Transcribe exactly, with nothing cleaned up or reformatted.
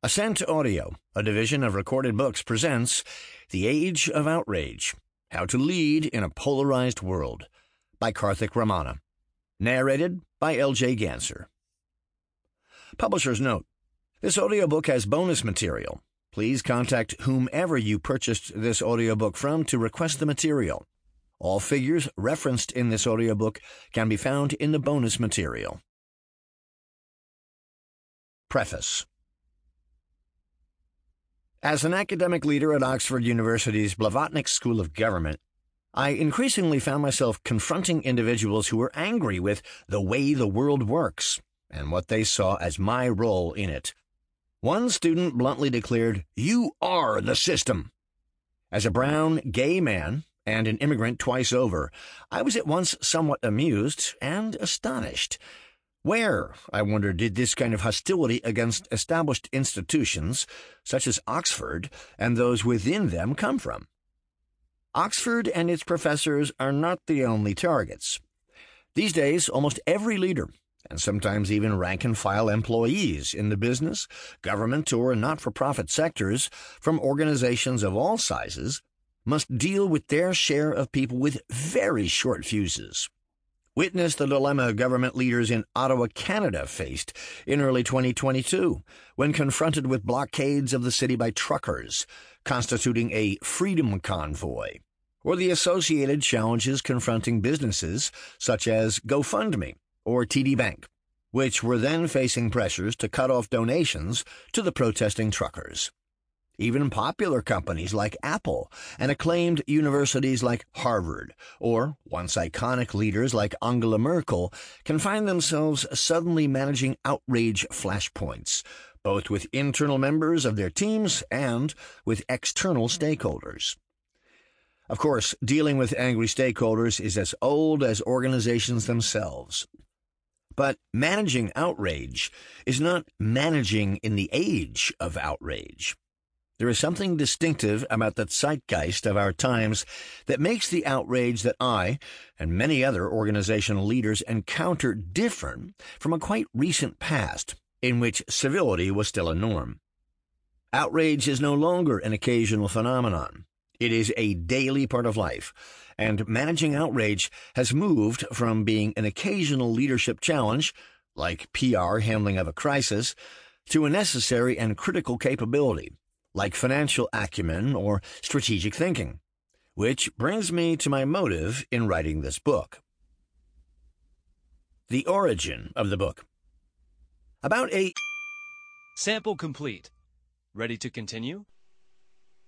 Ascent Audio, a division of Recorded Books, presents The Age of Outrage, How to Lead in a Polarized World, by Karthik Ramana. Narrated by L J Ganser. Publisher's note: this audiobook has bonus material. Please contact whomever you purchased this audiobook from to request the material. All figures referenced in this audiobook can be found in the bonus material. Preface. As an academic leader at Oxford University's Blavatnik School of Government, I increasingly found myself confronting individuals who were angry with the way the world works and what they saw as my role in it. One student bluntly declared, "You are the system." As a brown, gay man, and an immigrant twice over, I was at once somewhat amused and astonished. Where, I wondered, did this kind of hostility against established institutions, such as Oxford, and those within them come from? Oxford and its professors are not the only targets. These days, almost every leader, and sometimes even rank-and-file employees in the business, government, or not-for-profit sectors, from organizations of all sizes, must deal with their share of people with very short fuses. Witness the dilemma government leaders in Ottawa, Canada faced in early twenty twenty-two when confronted with blockades of the city by truckers, constituting a freedom convoy, or the associated challenges confronting businesses such as GoFundMe or T D Bank, which were then facing pressures to cut off donations to the protesting truckers. Even popular companies like Apple and acclaimed universities like Harvard, or once iconic leaders like Angela Merkel, can find themselves suddenly managing outrage flashpoints, both with internal members of their teams and with external stakeholders. Of course, dealing with angry stakeholders is as old as organizations themselves. But managing outrage is not managing in the age of outrage. There is something distinctive about the zeitgeist of our times that makes the outrage that I and many other organizational leaders encounter different from a quite recent past in which civility was still a norm. Outrage is no longer an occasional phenomenon. It is a daily part of life, and managing outrage has moved from being an occasional leadership challenge, like P R handling of a crisis, to a necessary and critical capability, like financial acumen or strategic thinking. Which brings me to my motive in writing this book. The origin of the book. About a... Sample complete. Ready to continue?